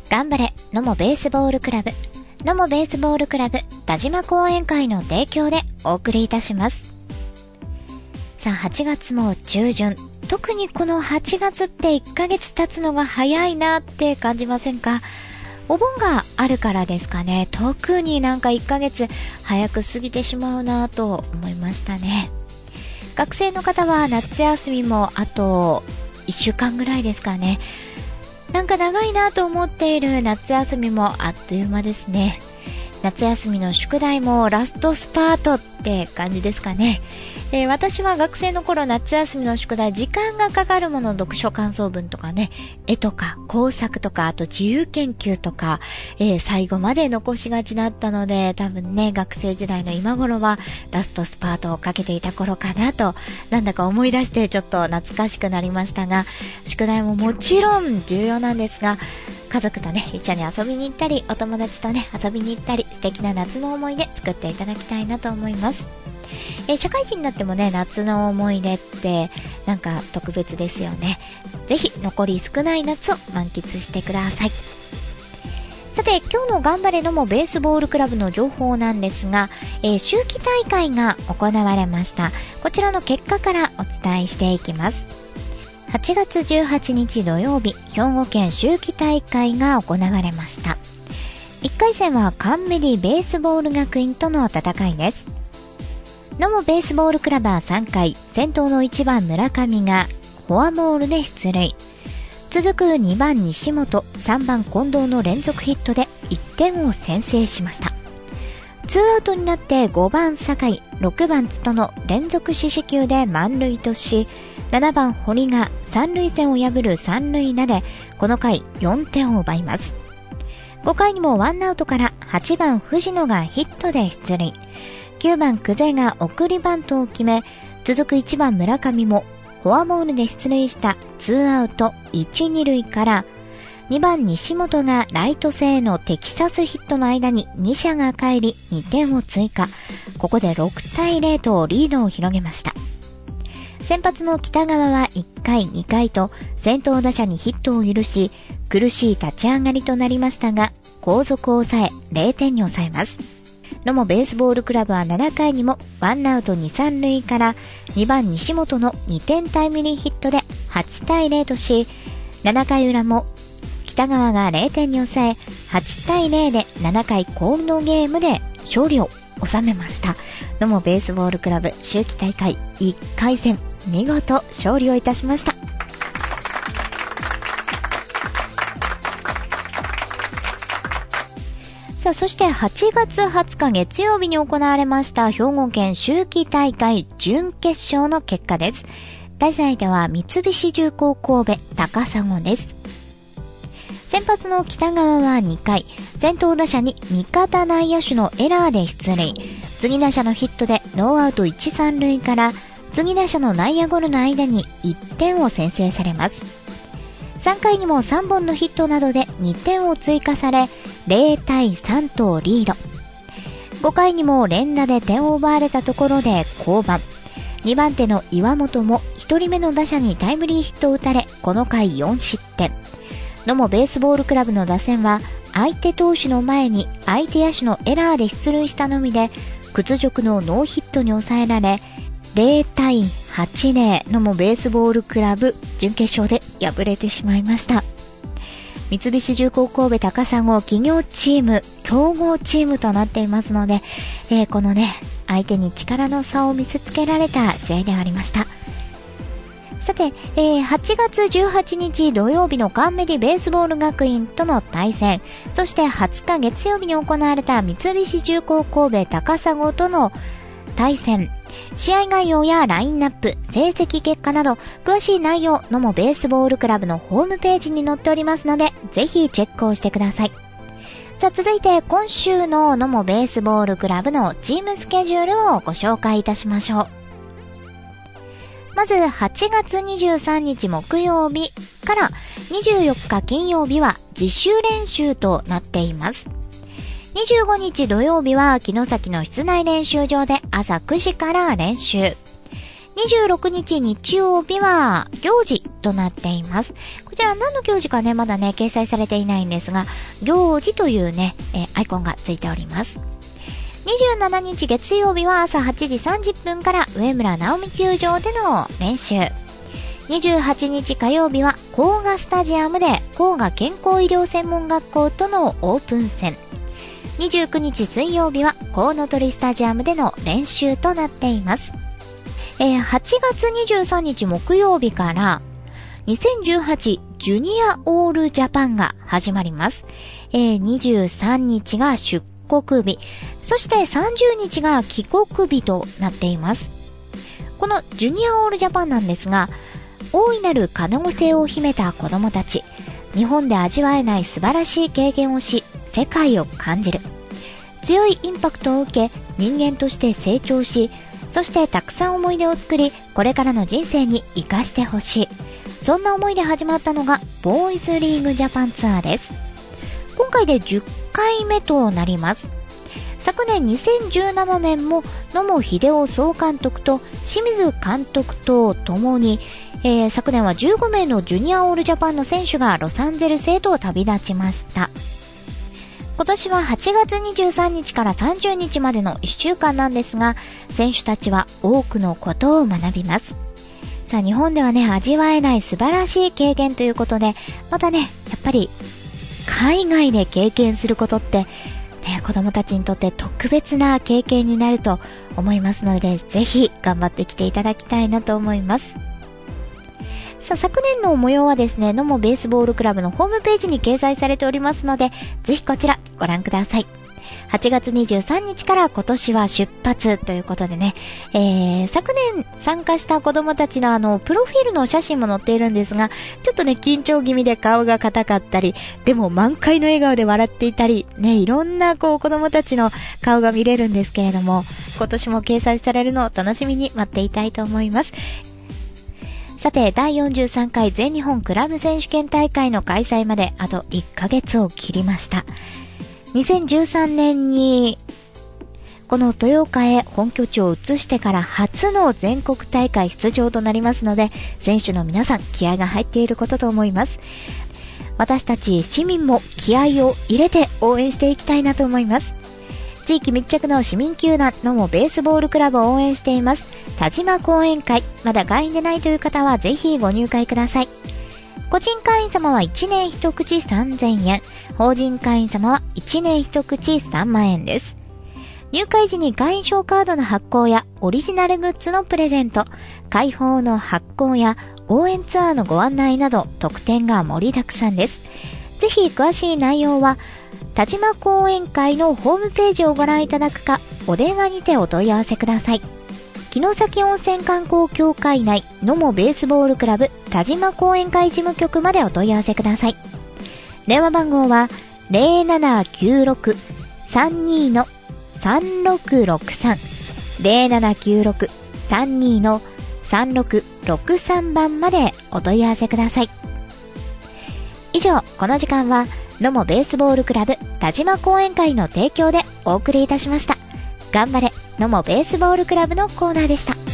頑張れ野茂ベースボールクラブ、野茂ベースボールクラブ田島講演会の提供でお送りいたします。さあ8月も中旬、特にこの8月って1ヶ月経つのが早いなって感じませんか？お盆があるからですかね。特になんか1ヶ月早く過ぎてしまうなと思いましたね。学生の方は夏休みもあと1週間ぐらいですかね。なんか長いなと思っている夏休みもあっという間ですね。夏休みの宿題もラストスパートって感じですかね。私は学生の頃夏休みの宿題時間がかかるもの、読書感想文とかね、絵とか工作とか、あと自由研究とか、最後まで残しがちだったので、多分ね学生時代の今頃はラストスパートをかけていた頃かなと、なんだか思い出してちょっと懐かしくなりましたが、宿題ももちろん重要なんですが、家族とね一緒に遊びに行ったり、お友達とね遊びに行ったり、素敵な夏の思い出作っていただきたいなと思います。社会人になってもね夏の思い出ってなんか特別ですよね。ぜひ残り少ない夏を満喫してください。さて今日の頑張れのもベースボールクラブの情報なんですが、秋季大会が行われました。こちらの結果からお伝えしていきます。8月18日土曜日、兵庫県秋季大会が行われました。1回戦はカンメリベースボール学院との戦いです。野茂ベースボールクラブは3回、先頭の1番村上がフォアボールで出塁。続く2番西本、3番近藤の連続ヒットで1点を先制しました。2アウトになって5番酒井、6番津戸の連続四死球で満塁とし、7番堀が三塁線を破る三塁打でこの回4点を奪います。5回にもワンアウトから8番藤野がヒットで出塁。9番久世が送りバントを決め、続く1番村上もフォアボールで出塁した2アウト1、2塁から2番西本がライト線へのテキサスヒットの間に2者が帰り2点を追加。ここで6対0とリードを広げました。先発の北川は1回、2回と先頭打者にヒットを許し、苦しい立ち上がりとなりましたが、後続を抑え0点に抑えます。野茂ベースボールクラブは7回にもワンアウト2、3塁から2番西本の2点タイムリーヒットで8対0とし、7回裏も北川が0点に抑え8対0で7回コールドゲームで勝利を収めました。野茂ベースボールクラブ秋季大会1回戦、見事勝利をいたしました。さあそして8月20日月曜日に行われました兵庫県秋季大会準決勝の結果です。対戦相手は三菱重工神戸高砂です。先発の北川は2回、先頭打者に味方内野手のエラーで出塁。次打者のヒットでノーアウト1、3塁から次打者の内野ゴロの間に1点を先制されます。3回にも3本のヒットなどで2点を追加され0対3とリード。5回にも連打で点を奪われたところで降板。2番手の岩本も1人目の打者にタイムリーヒットを打たれ、この回4失点。野茂ベースボールクラブの打線は相手投手の前に相手野手のエラーで出塁したのみで屈辱のノーヒットに抑えられ、0対8で野茂ベースボールクラブ準決勝で敗れてしまいました。三菱重工神戸高砂企業チーム、強豪チームとなっていますので、このね相手に力の差を見せつけられた試合でありました。さて、8月18日土曜日のカンメリベースボール学院との対戦、そして20日月曜日に行われた三菱重工神戸高砂との対戦、試合概要やラインナップ、成績結果など詳しい内容、野茂ベースボールクラブのホームページに載っておりますので、ぜひチェックをしてください。さあ続いて今週の野茂ベースボールクラブのチームスケジュールをご紹介いたしましょう。まず8月23日木曜日から24日金曜日は自主練習となっています。25日土曜日は城崎の室内練習場で朝9時から練習。 26日日曜日は行事となっています。こちら何の行事かね、まだね、掲載されていないんですが、行事というね、アイコンがついております。27日月曜日は朝8時30分から上村直美球場での練習。28日火曜日は甲賀スタジアムで甲賀健康医療専門学校とのオープン戦。29日水曜日はコウノトリスタジアムでの練習となっています。8月23日木曜日から2018ジュニアオールジャパンが始まります。23日が出国日、そして30日が帰国日となっています。このジュニアオールジャパンなんですが、大いなる可能性を秘めた子供たち、日本で味わえない素晴らしい経験をし、世界を感じる。強いインパクトを受け、人間として成長し、そしてたくさん思い出を作り、これからの人生に生かしてほしい。そんな思いで始まったのが、ボーイズリーグジャパンツアーです。今回で10回目となります。昨年2017年も野茂英雄総監督と清水監督と共に、昨年は15名のジュニアオールジャパンの選手がロサンゼルスへと旅立ちました。今年は8月23日から30日までの1週間なんですが、選手たちは多くのことを学びます。さあ、日本ではね、味わえない素晴らしい経験ということで、またね、やっぱり海外で経験することって、ね、子供たちにとって特別な経験になると思いますので、ぜひ頑張ってきていただきたいなと思います。さあ、昨年の模様はですね、野茂ベースボールクラブのホームページに掲載されておりますので、ぜひこちらご覧ください。8月23日から今年は出発ということでね、昨年参加した子供たちのプロフィールの写真も載っているんですが、ちょっとね、緊張気味で顔が硬かったり、でも満開の笑顔で笑っていたり、ね、いろんな子供たちの顔が見れるんですけれども、今年も掲載されるのを楽しみに待っていたいと思います。さて、第43回全日本クラブ選手権大会の開催まであと1ヶ月を切りました。2013年にこの豊岡へ本拠地を移してから初の全国大会出場となりますので、選手の皆さん気合が入っていることと思います。私たち市民も気合を入れて応援していきたいなと思います。地域密着の市民球団野茂ベースボールクラブを応援しています田島講演会、まだ会員でないという方はぜひご入会ください。個人会員様は1年1口3000円、法人会員様は1年1口3万円です。入会時に会員証カードの発行やオリジナルグッズのプレゼント、会報の発行や応援ツアーのご案内など特典が盛りだくさんです。ぜひ詳しい内容は田島講演会のホームページをご覧いただくか、お電話にてお問い合わせください。城崎温泉観光協会内野茂ベースボールクラブ田島講演会事務局までお問い合わせください。電話番号は 0796-32-3663 0796-32-3663 番までお問い合わせください。以上、この時間は野茂ベースボールクラブ田島講演会の提供でお送りいたしました。頑張れ野茂ベースボールクラブのコーナーでした。